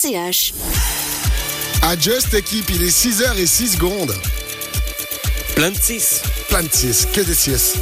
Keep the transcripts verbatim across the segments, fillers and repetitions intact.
C H. Adjust équipe, il est six heures six secondes. Plein de six. Plein de six, que des six.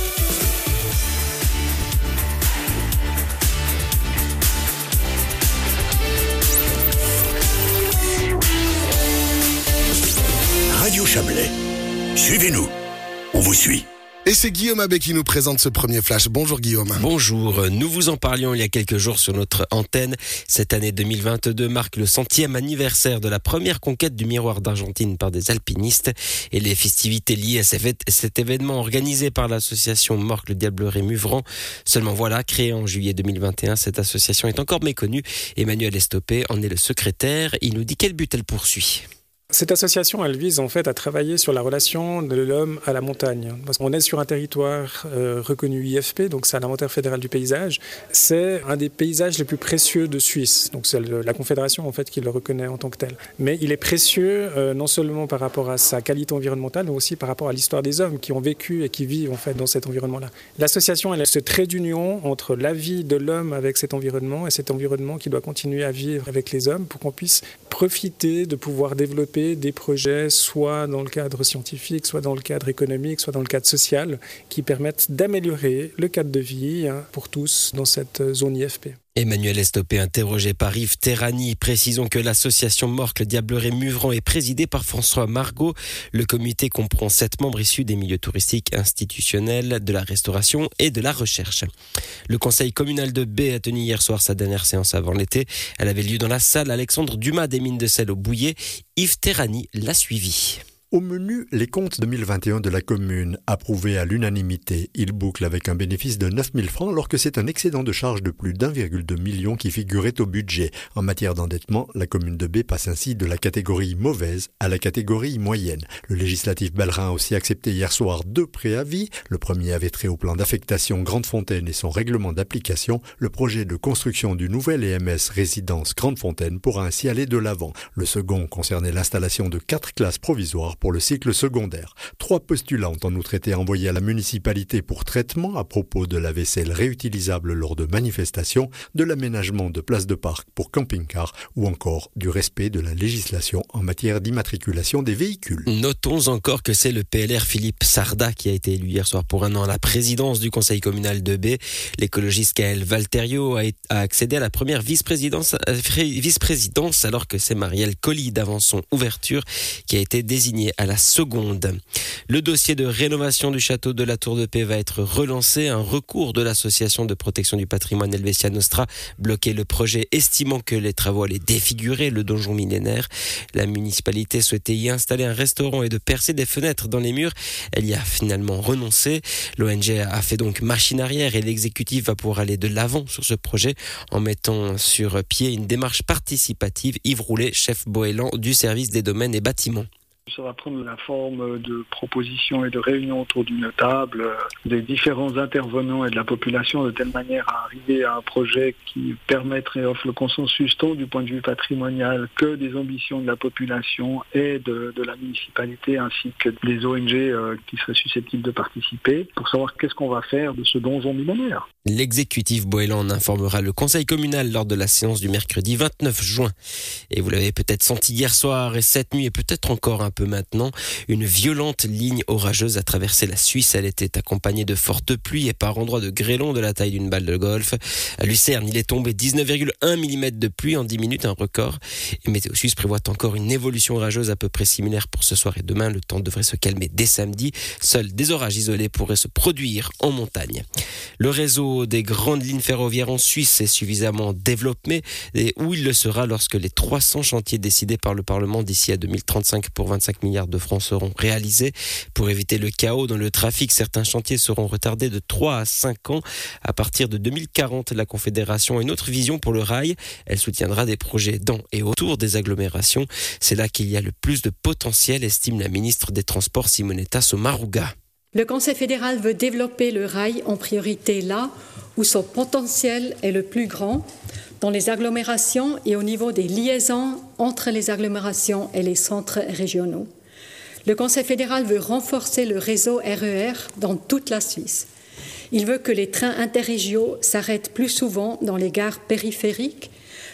Radio Chablais. Suivez-nous. On vous suit. Et c'est Guillaume Abbé qui nous présente ce premier flash. Bonjour Guillaume. Bonjour, nous vous en parlions il y a quelques jours sur notre antenne. Cette année deux mille vingt-deux marque le centième anniversaire de la première conquête du miroir d'Argentine par des alpinistes. Et les festivités liées à cet événement organisé par l'association Morcle Diableret-Muvran. Seulement voilà, créée en juillet deux mille vingt et un, cette association est encore méconnue. Emmanuel Estopé en est le secrétaire. Il nous dit quel but elle poursuit. Cette association, elle vise en fait à travailler sur la relation de l'homme à la montagne. Parce qu'on est sur un territoire euh, reconnu I F P, donc c'est l'inventaire fédéral du paysage. C'est un des paysages les plus précieux de Suisse. Donc c'est le, la Confédération en fait qui le reconnaît en tant que tel. Mais il est précieux euh, non seulement par rapport à sa qualité environnementale, mais aussi par rapport à l'histoire des hommes qui ont vécu et qui vivent en fait dans cet environnement-là. L'association, elle est ce trait d'union entre la vie de l'homme avec cet environnement et cet environnement qui doit continuer à vivre avec les hommes pour qu'on puisse profiter de pouvoir développer des projets, soit dans le cadre scientifique, soit dans le cadre économique, soit dans le cadre social, qui permettent d'améliorer le cadre de vie pour tous dans cette zone I F P. Emmanuel Estopé, interrogé par Yves Terrani. Précisons que l'association Morcle Diableret-Muvran est présidée par François Margot. Le comité comprend sept membres issus des milieux touristiques, institutionnels, de la restauration et de la recherche. Le conseil communal de B a tenu hier soir sa dernière séance avant l'été. Elle avait lieu dans la salle Alexandre Dumas des Mines de Sel au Bouillet. Yves Terrani l'a suivi. Au menu, les comptes deux mille vingt et un de la commune, approuvés à l'unanimité. Il boucle avec un bénéfice de neuf mille francs alors que c'est un excédent de charges de plus d'un virgule deux million qui figurait au budget. En matière d'endettement, la commune de B passe ainsi de la catégorie mauvaise à la catégorie moyenne. Le législatif bellerin a aussi accepté hier soir deux préavis. Le premier avait trait au plan d'affectation Grande Fontaine et son règlement d'application. Le projet de construction du nouvel E M S résidence Grande Fontaine pourra ainsi aller de l'avant. Le second concernait l'installation de quatre classes provisoires pour le cycle secondaire. Trois postulats ont en outre été envoyés à la municipalité pour traitement à propos de la vaisselle réutilisable lors de manifestations, de l'aménagement de places de parc pour camping-car ou encore du respect de la législation en matière d'immatriculation des véhicules. Notons encore que c'est le P L R Philippe Sarda qui a été élu hier soir pour un an à la présidence du conseil communal de B. L'écologiste Gaël Valterio a, a accédé à la première vice-présidence, euh, vice-présidence alors que c'est Marielle Colli d'Avançon Ouverture qui a été désignée à la seconde. Le dossier de rénovation du château de la Tour de Paix va être relancé. Un recours de l'association de protection du patrimoine Helvetia Nostra bloquait le projet, estimant que les travaux allaient défigurer le donjon millénaire. La municipalité souhaitait y installer un restaurant et de percer des fenêtres dans les murs. Elle y a finalement renoncé. L'O N G a fait donc machine arrière et l'exécutif va pouvoir aller de l'avant sur ce projet en mettant sur pied une démarche participative. Yves Roulet, chef Boélan du service des domaines et bâtiments. Ça va prendre la forme de propositions et de réunions autour d'une table des différents intervenants et de la population de telle manière à arriver à un projet qui permettrait, offre le consensus tant du point de vue patrimonial que des ambitions de la population et de, de la municipalité ainsi que des O N G euh, qui seraient susceptibles de participer pour savoir qu'est-ce qu'on va faire de ce donjon millénaire. L'exécutif Boélan en informera le conseil communal lors de la séance du mercredi vingt-neuf juin. Et vous l'avez peut-être senti hier soir et cette nuit et peut-être encore un peu maintenant, une violente ligne orageuse a traversé la Suisse. Elle était accompagnée de fortes pluies et par endroits de grêlons de la taille d'une balle de golf. À Lucerne, il est tombé dix-neuf virgule un millimètres de pluie en dix minutes, un record. Et Météo Suisse prévoit encore une évolution orageuse à peu près similaire pour ce soir et demain. Le temps devrait se calmer dès samedi. Seuls des orages isolés pourraient se produire en montagne. Le réseau des grandes lignes ferroviaires en Suisse est suffisamment développé et où il le sera lorsque les trois cents chantiers décidés par le Parlement d'ici à deux mille trente-cinq pour vingt-cinq milliards de francs seront réalisés. Pour éviter le chaos dans le trafic, certains chantiers seront retardés de trois à cinq ans. À partir de deux mille quarante, la Confédération a une autre vision pour le rail. Elle soutiendra des projets dans et autour des agglomérations. C'est là qu'il y a le plus de potentiel, estime la ministre des Transports Simonetta Sommaruga. Le Conseil fédéral veut développer le rail en priorité là où son potentiel est le plus grand, dans les agglomérations et au niveau des liaisons entre les agglomérations et les centres régionaux. Le Conseil fédéral veut renforcer le réseau R E R dans toute la Suisse. Il veut que les trains interrégiaux s'arrêtent plus souvent dans les gares périphériques,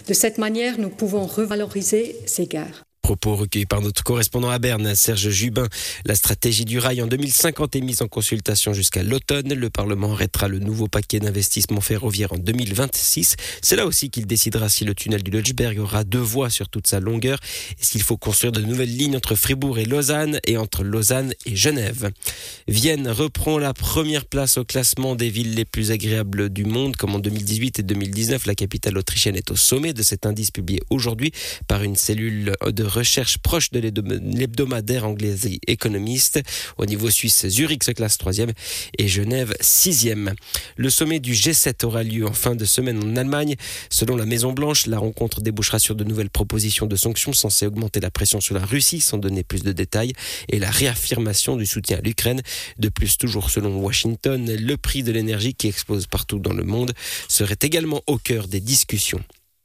De cette manière, nous pouvons revaloriser ces gares. Propos recueillis par notre correspondant à Berne, Serge Jubin. La stratégie du rail en deux mille cinquante est mise en consultation jusqu'à l'automne. Le Parlement arrêtera le nouveau paquet d'investissement ferroviaire en deux mille vingt-six. C'est là aussi qu'il décidera si le tunnel du Lötschberg aura deux voies sur toute sa longueur et s'il faut construire de nouvelles lignes entre Fribourg et Lausanne et entre Lausanne et Genève. Vienne reprend la première place au classement des villes les plus agréables du monde. Comme en deux mille dix-huit et deux mille dix-neuf, la capitale autrichienne est au sommet de cet indice publié aujourd'hui par une cellule de recherche proche de l'hebdomadaire anglais The Economist. Au niveau suisse, Zurich se classe troisième et Genève sixième. Le sommet du G sept aura lieu en fin de semaine en Allemagne. Selon la Maison-Blanche, la rencontre débouchera sur de nouvelles propositions de sanctions censées augmenter la pression sur la Russie, sans donner plus de détails, et la réaffirmation du soutien à l'Ukraine. De plus, toujours selon Washington, le prix de l'énergie qui explose partout dans le monde serait également au cœur des discussions.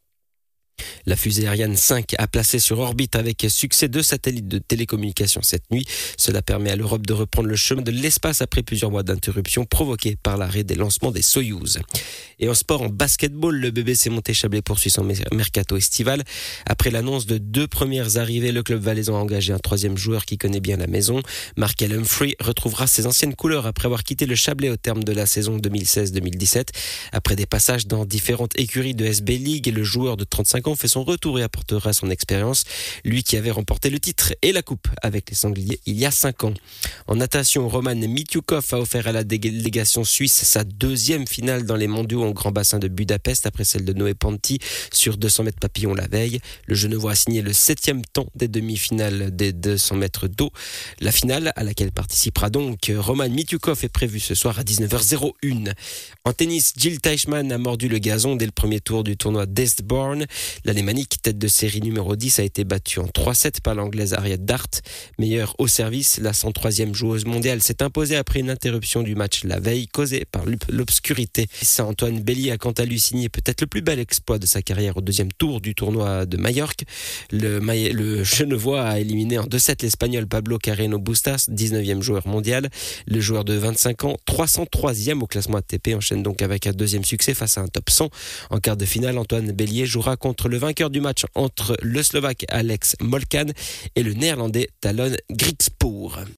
La fusée Ariane cinq a placé sur orbite avec succès deux satellites de télécommunications cette nuit. Cela permet à l'Europe de reprendre le chemin de l'espace après plusieurs mois d'interruption provoqués par l'arrêt des lancements des Soyouz. Et en sport, en basketball, le B B C Monté-Chablais poursuit son mercato estival. Après l'annonce de deux premières arrivées, le club valaisan a engagé un troisième joueur qui connaît bien la maison. Markel Humphrey retrouvera ses anciennes couleurs après avoir quitté le Chablais au terme de la saison deux mille seize deux mille dix-sept. Après des passages dans différentes écuries de S B League, le joueur de trente-cinq ans fait son retour et apportera son expérience. Lui qui avait remporté le titre et la coupe avec les Sangliers il y a cinq ans. En natation, Roman Mityukov a offert à la délégation suisse sa deuxième finale dans les mondiaux au grand bassin de Budapest après celle de Noé Panti sur deux cents mètres papillon la veille. Le Genevois a signé le septième temps des demi-finales des deux cents mètres d'eau. La finale, à laquelle participera donc Roman Mityukov, est prévue ce soir à dix-neuf heures zéro un. En tennis, Jill Teichmann a mordu le gazon dès le premier tour du tournoi d'Eastbourne. L'Alémanique, tête de série numéro dix, a été battue en trois sept par l'Anglaise Harriet Dart. Meilleure au service, la cent troisième joueuse mondiale s'est imposée après une interruption du match la veille causée par l'obscurité. Antoine Bellier a quant à lui signé peut-être le plus bel exploit de sa carrière au deuxième tour du tournoi de Majorque. Le, le Genevois a éliminé en deux sept l'Espagnol Pablo Carreno Bustas, dix-neuvième joueur mondial. Le joueur de vingt-cinq ans, trois cent troisième au classement A T P, enchaîne donc avec un deuxième succès face à un top cent. En quart de finale, Antoine Bellier jouera contre le vainqueur du match entre le Slovaque Alex Molkan et le Néerlandais Talon Griekspoor.